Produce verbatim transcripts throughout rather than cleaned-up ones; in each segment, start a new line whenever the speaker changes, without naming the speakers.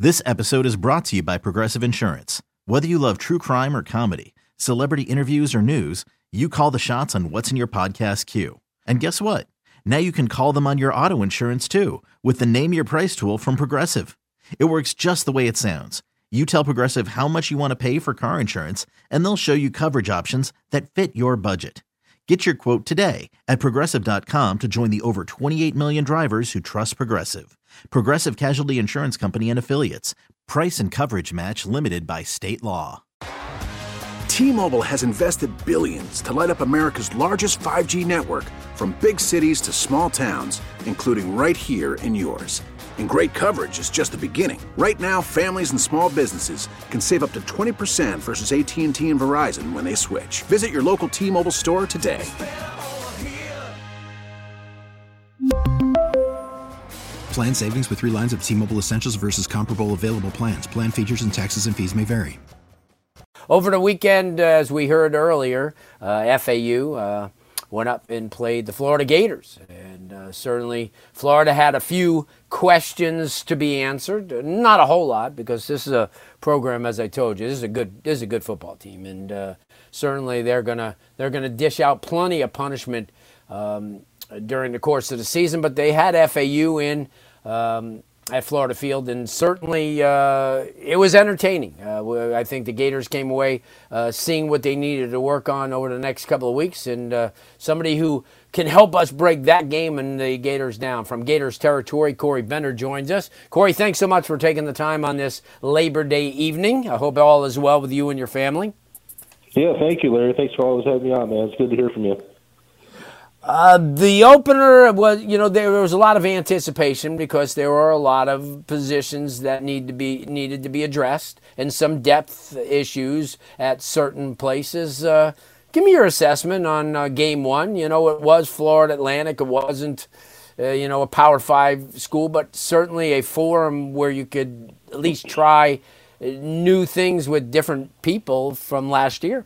This episode is brought to you by Progressive Insurance. Whether you love true crime or comedy, celebrity interviews or news, you call the shots on what's in your podcast queue. And guess what? Now you can call them on your auto insurance too with the Name Your Price tool from Progressive. It works just the way it sounds. You tell Progressive how much you want to pay for car insurance, and they'll show you coverage options that fit your budget. Get your quote today at Progressive dot com to join the over twenty-eight million drivers who trust Progressive. Progressive Casualty Insurance Company and Affiliates. Price and coverage match limited by state law.
T-Mobile has invested billions to light up America's largest five G network, from big cities to small towns, including right here in yours. And great coverage is just the beginning. Right now, families and small businesses can save up to twenty percent versus A T and T and Verizon when they switch. Visit your local T-Mobile store today.
Plan savings with three lines of T-Mobile Essentials versus comparable available plans. Plan features and taxes and fees may vary.
Over the weekend, uh, as we heard earlier, uh, F A U uh, went up and played the Florida Gators. And uh, certainly Florida had a few questions to be answered. Not a whole lot, because this is a program, as I told you, this is a good this is a good football team. And uh, certainly they're gonna they're gonna dish out plenty of punishment um, during the course of the season. But they had F A U in um, at Florida Field, and certainly uh, it was entertaining. Uh, I think the Gators came away uh, seeing what they needed to work on over the next couple of weeks, and uh, somebody who can help us break that game and the Gators down. From Gators territory, Corey Bender joins us. Corey, thanks so much for taking the time on this Labor Day evening. I hope all is well with you and your family.
Yeah, thank you, Larry. Thanks for always having me on, man. It's good to hear from you.
Uh, the opener was, you know, there was a lot of anticipation because there were a lot of positions that need to be needed to be addressed and some depth issues at certain places. Uh, give me your assessment on uh, game one. You know, it was Florida Atlantic. It wasn't, uh, you know, a Power Five school, but certainly a forum where you could at least try new things with different people from last year.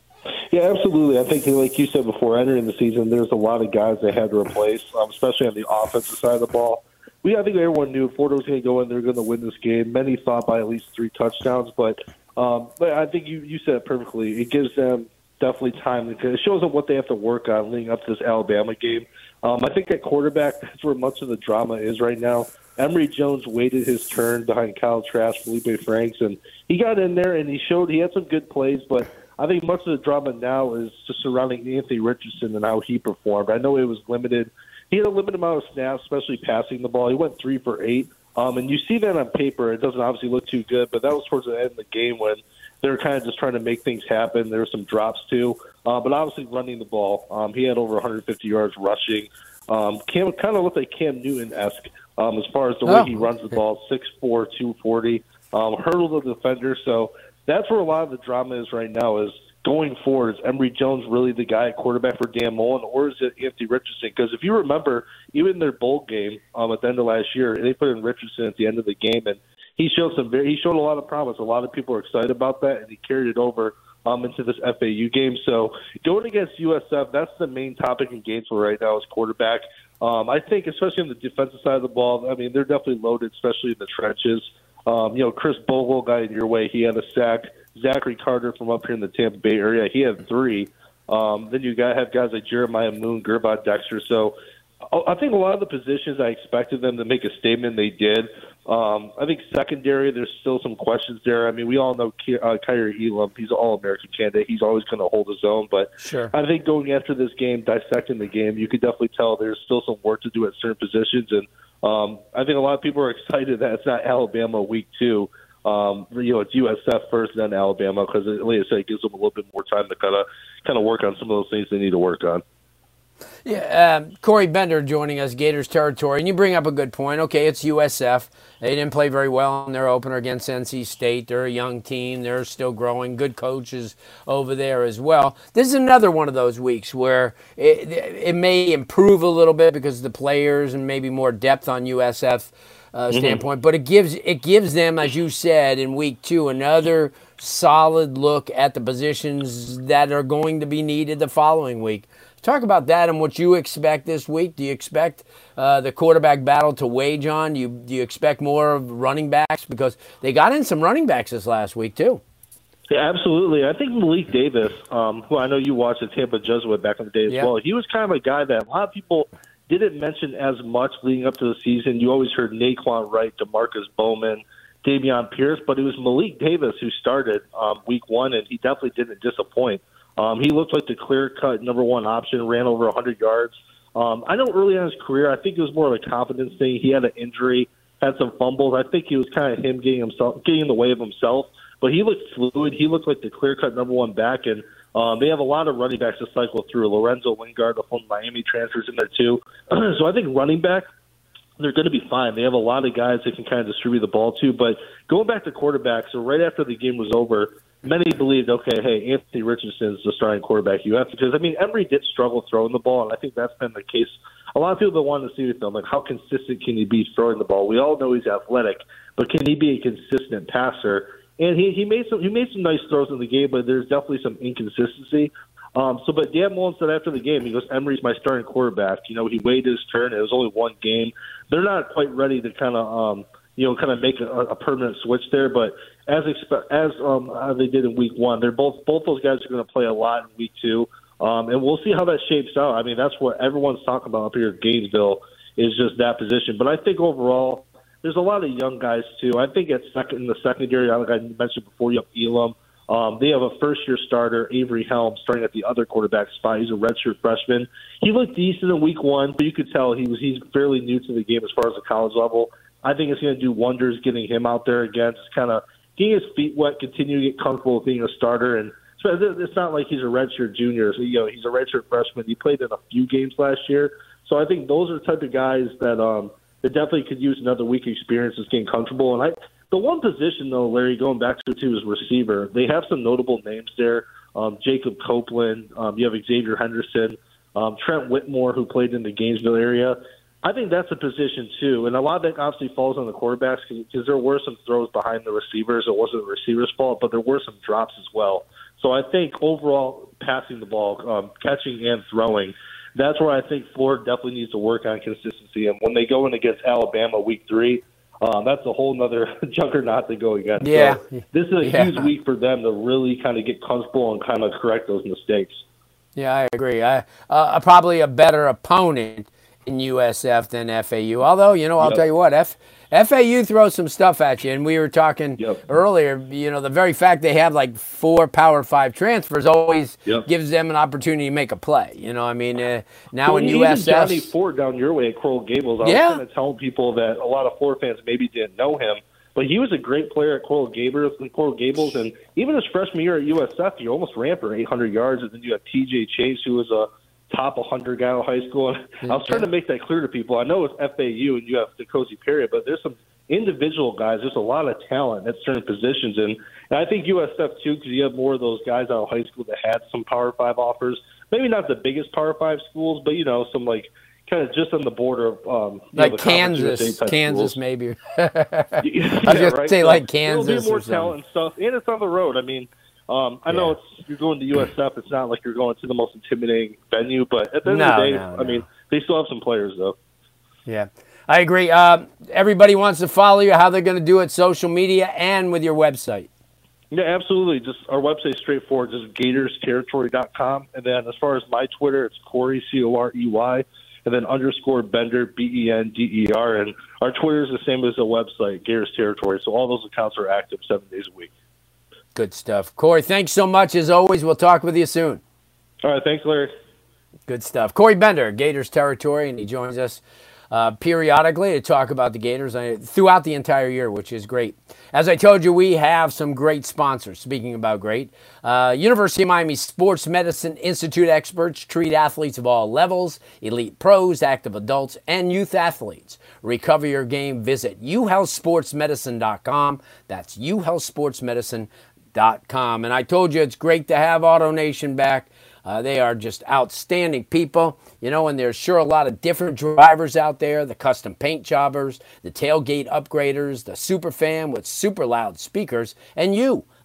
Yeah, absolutely. I think, like you said before, entering the season, there's a lot of guys they had to replace, um, especially on the offensive side of the ball. We, I think everyone knew Florida was going to go in, they're going to win this game. Many thought by at least three touchdowns, but um, but I think you, you said it perfectly. It gives them definitely time. It shows them what they have to work on leading up to this Alabama game. Um, I think at quarterback, that's where much of the drama is right now. Emory Jones waited his turn behind Kyle Trask, Felipe Franks, and he got in there and he showed he had some good plays, but I think much of the drama now is just surrounding Anthony Richardson and how he performed. I know it was limited. He had a limited amount of snaps, especially passing the ball. He went three for eight. Um, and you see that on paper. It doesn't obviously look too good, but that was towards the end of the game when they were kind of just trying to make things happen. There were some drops too. Uh, but obviously running the ball. Um, he had over one hundred fifty yards rushing. Um, Cam kind of looked like Cam Newton-esque um, as far as the way
oh.
he runs the ball, six four, two forty, um, hurdled the defender. So that's where a lot of the drama is right now is going forward. Is Emory Jones really the guy at quarterback for Dan Mullen, or is it Anthony Richardson? Because if you remember, even in their bowl game um, at the end of last year, they put in Richardson at the end of the game, and he showed some very, he showed a lot of promise. A lot of people are excited about that, and he carried it over um, into this F A U game. So going against U S F, that's the main topic in Gainesville right now is quarterback. Um, I think, especially on the defensive side of the ball, I mean, they're definitely loaded, especially in the trenches. Um, you know, Chris Bogle got in your way. He had a sack. Zachary Carter from up here in the Tampa Bay area, he had three. Um, then you got have guys like Jeremiah Moon, Gervon Dexter. So I think a lot of the positions I expected them to make a statement, they did. Um, I think secondary, there's still some questions there. I mean, we all know Ky- uh, Kyrie Elam. He's an All-American candidate. He's always going to hold his own. But
sure.
I think going after this game, dissecting the game, you could definitely tell there's still some work to do at certain positions. And um, I think a lot of people are excited that it's not Alabama week two. Um, you know, it's U S F first, then Alabama, because, like I said, it gives them a little bit more time to kind of kind of work on some of those things they need to work on.
Yeah, um, Corey Bender joining us, Gators territory, and you bring up a good point. Okay, it's U S F. They didn't play very well in their opener against N C State. They're a young team. They're still growing. Good coaches over there as well. This is another one of those weeks where it, it may improve a little bit because of the players and maybe more depth on U S F uh, mm-hmm. standpoint. But it gives it gives them, as you said, in week two, another solid look at the positions that are going to be needed the following week. Talk about that and what you expect this week. Do you expect uh, the quarterback battle to wage on? Do you, do you expect more of running backs? Because they got in some running backs this last week, too.
Yeah, absolutely. I think Malik Davis, um, who I know you watched the Tampa Jesuit back in the day as
yeah.
well, he was kind of a guy that a lot of people didn't mention as much leading up to the season. You always heard Naquan Wright, DeMarcus Bowman, Dameon Pierce, but it was Malik Davis who started um, week one, and he definitely didn't disappoint. Um, he looked like the clear-cut number one option, ran over one hundred yards. Um, I know early in his career, I think it was more of a confidence thing. He had an injury, had some fumbles. I think it was kind of him getting himself getting in the way of himself. But he looked fluid. He looked like the clear-cut number one back, and um, they have a lot of running backs to cycle through. Lorenzo Lingard, the from Miami, transfers in there too. So I think running back, they're going to be fine. They have a lot of guys they can kind of distribute the ball to. But going back to quarterbacks, so right after the game was over, many believed, okay, hey, Anthony Richardson is the starting quarterback you have. Because, I mean, Emory did struggle throwing the ball, and I think that's been the case. A lot of people that want to see with him, like, how consistent can he be throwing the ball? We all know he's athletic, but can he be a consistent passer? And he, he made some he made some nice throws in the game, but there's definitely some inconsistency. Um, so, but Dan Mullen said after the game, he goes, Emory's my starting quarterback. You know, he waited his turn. It was only one game. They're not quite ready to kind of, um, you know, kind of make a, a permanent switch there. But as expe- as um, as they did in week one, they're both both those guys are going to play a lot in week two, um, and we'll see how that shapes out. I mean, that's what everyone's talking about up here at Gainesville is just that position. But I think overall, there's a lot of young guys too. I think at second in the secondary, like I mentioned before, you have Elam. Um, they have a first-year starter, Avery Helms, starting at the other quarterback spot. He's a redshirt freshman. He looked decent in week one, but you could tell he was he's fairly new to the game as far as the college level. I think it's going to do wonders getting him out there again, just kind of getting his feet wet, continue to get comfortable with being a starter. And so it's not like he's a redshirt junior. So, you know, he's a redshirt freshman. He played in a few games last year. So I think those are the type of guys that um, that definitely could use another week experience just getting comfortable. And I. The one position, though, Larry, going back to, to is receiver. They have some notable names there. Um, Jacob Copeland. Um, you have Xavier Henderson. Um, Trent Whitmore, who played in the Gainesville area. I think that's a position, too. And a lot of that obviously falls on the quarterbacks because there were some throws behind the receivers. It wasn't the receiver's fault, but there were some drops as well. So I think overall passing the ball, um, catching and throwing, that's where I think Florida definitely needs to work on consistency. And when they go in against Alabama week three, Um, that's a whole other juggernaut to go against.
Yeah.
So this is a
yeah.
huge week for them to really kind of get comfortable and kind of correct those mistakes.
Yeah, I agree. I, uh, probably a better opponent in U S F than F A U. Although, you know, I'll
yep.
tell you what, F, FAU throws some stuff at you. And we were talking
yep.
earlier, you know, the very fact they have like four Power Five transfers always
yep.
gives them an opportunity to make a play. You know, I mean, uh, now
well,
in
even
U S F.
Johnny Ford down your way at Coral Gables, I
yeah.
was kind of telling people that a lot of Florida fans maybe didn't know him. But he was a great player at Coral Gables, and Coral Gables, and even his freshman year at U S F, he almost ran for eight hundred yards. And then you have T J Chase, who was a top one hundred guy in high school. And I was trying to make that clear to people. I know it's F A U and you have N'Kosi Perry, but there's some individual guys. There's a lot of talent at certain positions, and, and I think U S F too, because you have more of those guys out of high school that had some Power Five offers. Maybe not the biggest Power Five schools, but you know, some like kind of just on the border of um,
like
know,
Kansas, Kansas
schools.
maybe.
yeah,
I was going
right?
to say
so
like Kansas.
There'll be more
or something.
talent and stuff, and it's on the road. I mean, um, I
yeah.
know it's you're going to U S F. It's not like you're going to the most intimidating venue, but at the end
no,
of the day,
no,
I
no.
mean, they still have some players though.
Yeah, I agree. Uh, everybody wants to follow you. How they're going to do it, social media and with your website.
Yeah, absolutely. Just our website's straightforward, just gators territory dot com. And then as far as my Twitter, it's Corey, C O R E Y, and then underscore Bender, B E N D E R. And our Twitter is the same as the website, Gators Territory. So all those accounts are active seven days a week.
Good stuff. Corey, thanks so much. As always, we'll talk with you soon.
All right, thanks, Larry.
Good stuff. Corey Bender, Gators Territory, and he joins us Uh, periodically to talk about the Gators uh, throughout the entire year, which is great. As I told you, we have some great sponsors. Speaking about great, uh, University of Miami Sports Medicine Institute experts treat athletes of all levels, elite pros, active adults, and youth athletes. Recover your game. Visit u health sports medicine dot com. That's u health sports medicine dot com. And I told you it's great to have AutoNation back. Uh, they are just outstanding people, you know, and there's sure a lot of different drivers out there, the custom paint jobbers, the tailgate upgraders, the super fan with super loud speakers, and you,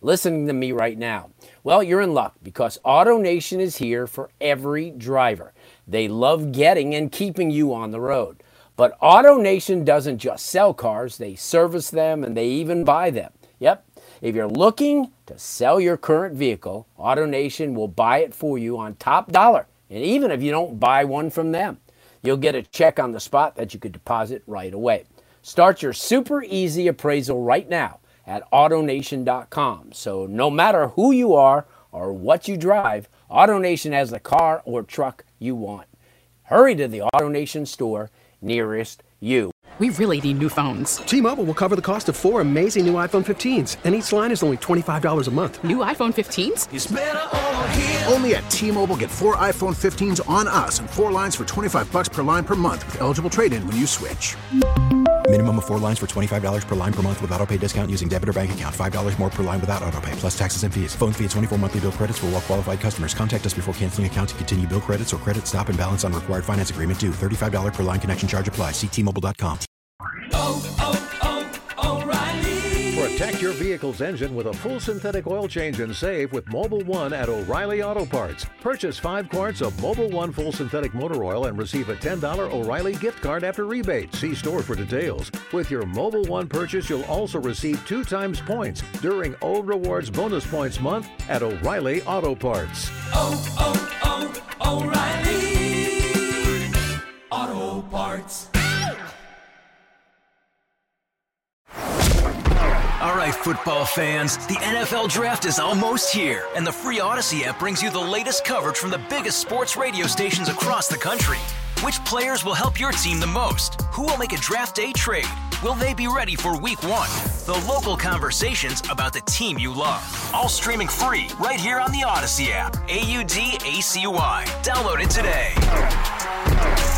listening to me right now? Well, you're in luck because AutoNation is here for every driver. They love getting and keeping you on the road. But AutoNation doesn't just sell cars, they service them and they even buy them. Yep. If you're looking to sell your current vehicle, AutoNation will buy it for you on top dollar. And even if you don't buy one from them, you'll get a check on the spot that you could deposit right away. Start your super easy appraisal right now at AutoNation dot com. So no matter who you are or what you drive, AutoNation has the car or truck you want. Hurry to the AutoNation store nearest you.
We really need new phones.
T-Mobile will cover the cost of four amazing new iPhone fifteens, and each line is only twenty-five dollars a month.
New iPhone fifteens?
It's better over here. Only at T-Mobile, get four iPhone fifteens on us and four lines for twenty-five bucks per line per month with eligible trade-in when you switch.
Minimum of four lines for twenty-five dollars per line per month with autopay discount using debit or bank account. five dollars more per line without autopay, plus taxes and fees. Phone fee at twenty-four monthly bill credits for well-qualified customers. Contact us before canceling account to continue bill credits or credit stop and balance on required finance agreement due. thirty-five dollars per line connection charge applies. See T Mobile dot com.
Oh, oh, oh, O'Reilly. Protect your vehicle's engine with a full synthetic oil change and save with Mobil one at O'Reilly Auto Parts. Purchase five quarts of Mobil one full synthetic motor oil and receive a ten dollars O'Reilly gift card after rebate. See store for details. With your Mobil one purchase, you'll also receive two times points during O Rewards Bonus Points Month at O'Reilly Auto Parts.
Oh, oh, oh, O'Reilly Auto Parts.
All right, football fans, the N F L Draft is almost here, and the free Odyssey app brings you the latest coverage from the biggest sports radio stations across the country. Which players will help your team the most? Who will make a draft day trade? Will they be ready for week one? The local conversations about the team you love. All streaming free right here on the Odyssey app. A U D A C Y. Download it today.